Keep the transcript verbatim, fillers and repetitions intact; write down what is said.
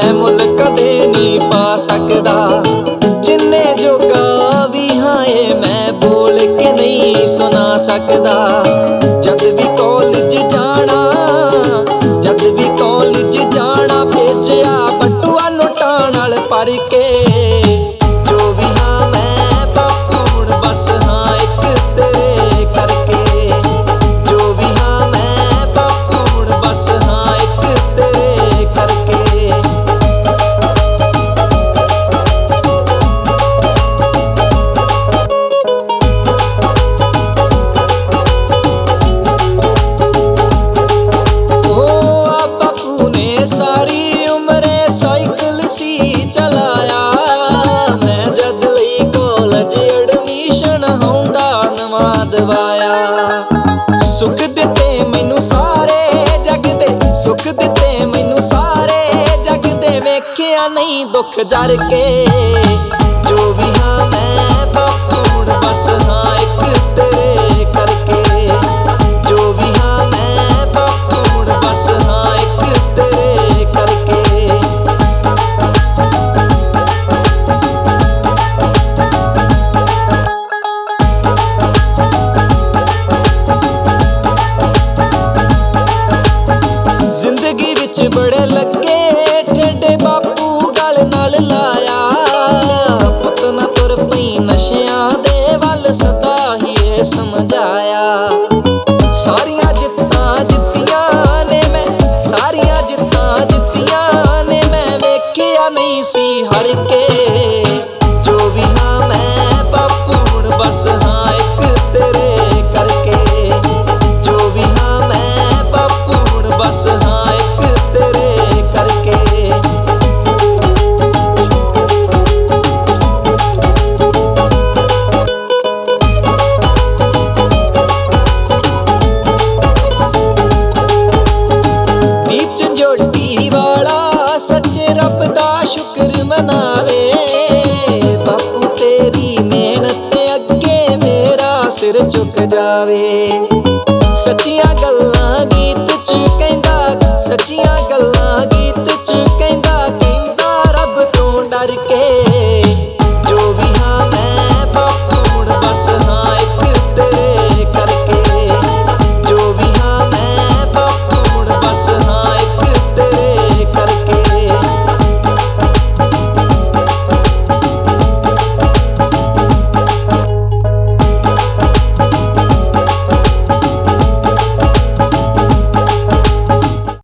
मैं मुल कदे नहीं पा सकदा। जिन्ने जोगा भी हाँ ये मैं बोल के नहीं सुना सकदा। जद भी कॉलेज जाना जद भी कॉलेज जाना भेजिया बटुआ नोटां नाल भर के। जो भी हाँ मैं बापू हुण बस हाँ एक तेरे करके। जो भी हाँ मैं बापू हुण बस हाँ एक तेरे करके। सारी उम्रे साइकिल सी चलाया। मैं जद लई कॉलेज एडमिशन होंदा नवां दवाया। सुख दिते मैनू सारे जग दे सुख दिते मैनू सारे जग दे वेखिया नहीं दुख जर के। जो भी हाँ मैं बापू हुण बस हाँ एक तेरे करके। जो भी हाँ मैं बापू हुण बस हाँ एक तेरे करके। जिंदगी विच बड़े लगे ठेडे बापू गल नाल लाया। पुत ना तुर पई नशियां दे वल सदा ही ये समझाया। सारियां जित्तां जित्तियां ने मैं सारियां जित्तां जित्तियां ने मैं वेखिया नहीं सी हर के। जो भी हाँ मैं बापू हुण बस हाँ एक तेरे करके। जो भी हाँ मैं बापू हुण बस हाँ एक तेरे करके। दीप झंझोटी वाला सच्चे रब दा शुक्र मनावे। बापू तेरी मेहनत अगे मेरा सिर झुक जावे। सच्चियां गल्लां गीत च कहंदा सच्चियां गल्लां